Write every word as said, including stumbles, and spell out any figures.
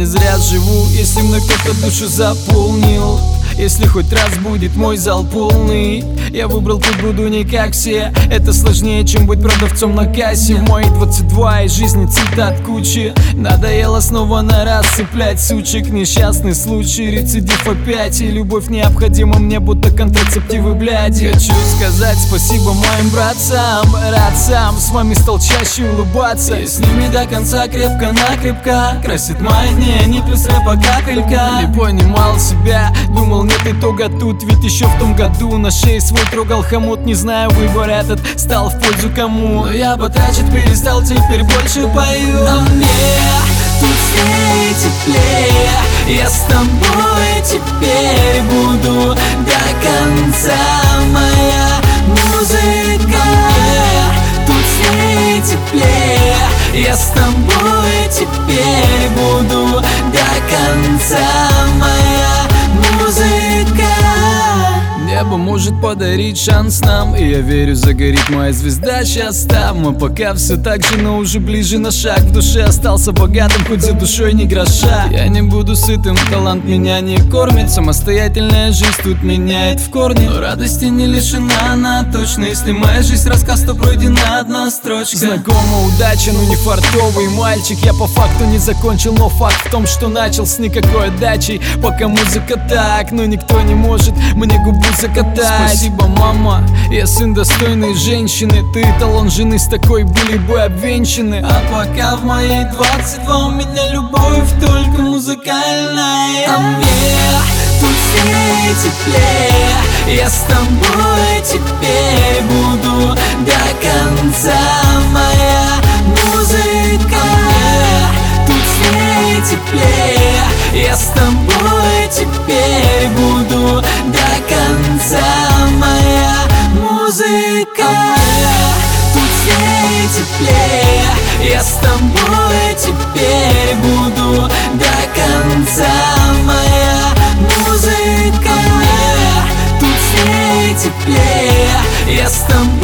не зря живу, если мной кто-то душу заполнил. Если хоть раз будет мой зал полный, я выбрал путь, буду не как все. Это сложнее, чем быть продавцом на кассе. В мои двадцать два из жизни цитат кучи. Надоело снова на раз цеплять сучек. Несчастный случай, рецидив опять. И любовь необходима мне, будто контрацептивы, блядь. Хочу сказать спасибо моим братцам. Рад сам с вами стал чаще улыбаться. И с ними до конца крепко-накрепко красит мои дни, они плюс рэпа капелька. Не понимал себя, думал нет итога тут. Ведь еще в том году на шее свой трогал хомут. Не знаю, выбор этот стал в пользу кому, но я потрачить перестал, теперь больше пою. А мне тут все теплее, я с тобой теперь буду до конца. Моя музыка, тут все теплее, я с тобой теперь буду до конца. Моя музыка. Небо может подарить шанс нам, и я верю, загорит моя звезда сейчас там. Мы пока все так же, но уже ближе на шаг. В душе остался богатым, хоть за душой ни гроша. Я не буду сытым, талант меня не кормит. Самостоятельная жизнь тут меняет в корне, но радости не лишена она точно. Если моя жизнь рассказ, то пройдена одна строчка. Знакома удача, но не фартовый мальчик. Я по факту не закончил, но факт в том, что начал с никакой отдачей. Пока музыка так, но никто не может мне губу закатать. Спасибо, мама, я сын достойной женщины. Ты эталон жены, с такой были бы обвенчаны. А пока в моей двадцать два у меня любовь только музыкальная. А мне тут все теплее, я с тобой теперь буду до конца. Моя музыка, тут все теплее, я с тобой теперь буду до конца. Моя музыка, тут все теплее, я с тобой теперь буду до конца. Моя музыка, тут все теплее, я с тобой